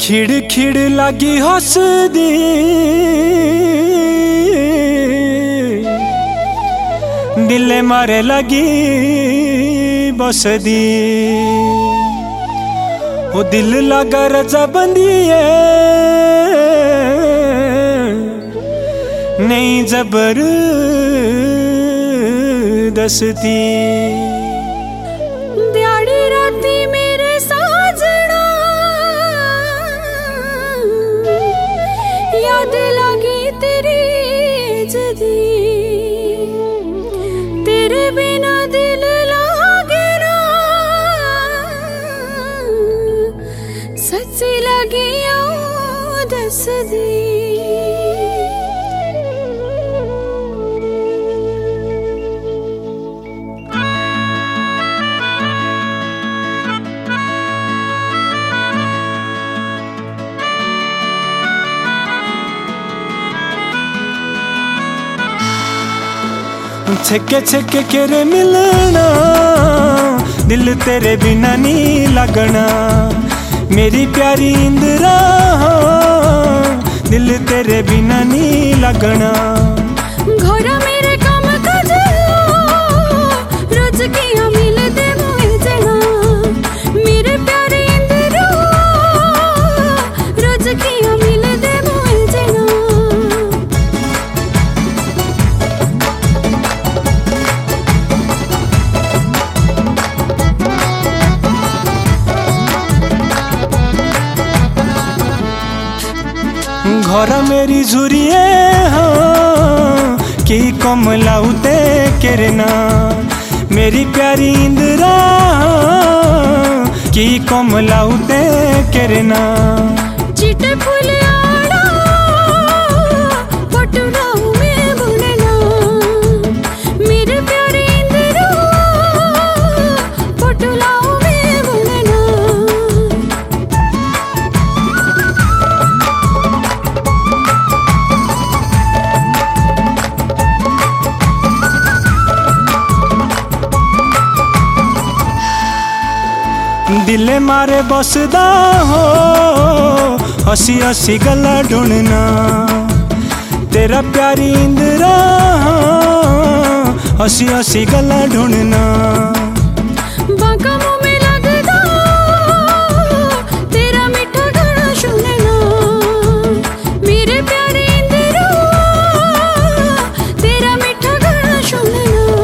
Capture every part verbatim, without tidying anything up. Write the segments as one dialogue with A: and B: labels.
A: खिड़ खिड़ लागी हसदी दिले मारे लगी बसदी ओ दिल लगा रजा बंदिए नहीं जबर दसती
B: दिहाड़ी राती मेरे साजना याद लगी तेरी जदी तेरे बिना दिल लागे ना सच्ची लगी आओ दस दी
A: छके छके केरे मिलना दिल तेरे बिना नहीं लगना मेरी प्यारी इंदिरा दिल तेरे बिना नहीं लगना
B: घोड़ा मेरे काम काज रोज किया मिलते मुझे जना मेरे प्यारे इंदिरा रोज किया मिलते मुझे जना
A: घर मेरी झुरिए हाँ कि कमलाउते केरना मेरी प्यारी इंदिरा कि कमलाउते केरना
B: चिट्टे फूल आड़ा पटुलाऊ में बुनना मेरे प्यारे इंदिरा पटुलाऊ में बुनना
A: दिले मारे बसदा हो हसी हसी गला ढूंढना तेरा प्यारी इंदिरा हसी हसी गला ढूंढना
B: बांका मुंह में लगदा तेरा मीठा गाना सुनना मेरे प्यारे इंदिरा तेरा मीठा गाना सुनना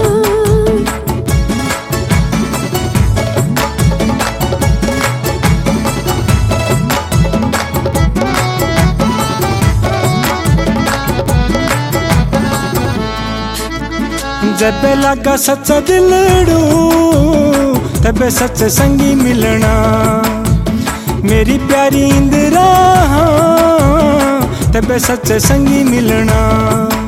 A: जब लगा सच्चा दिलड़ू तबे सच्चे संगी मिलना मेरी प्यारी इंदिरा तबे सच्चे संगी मिलना।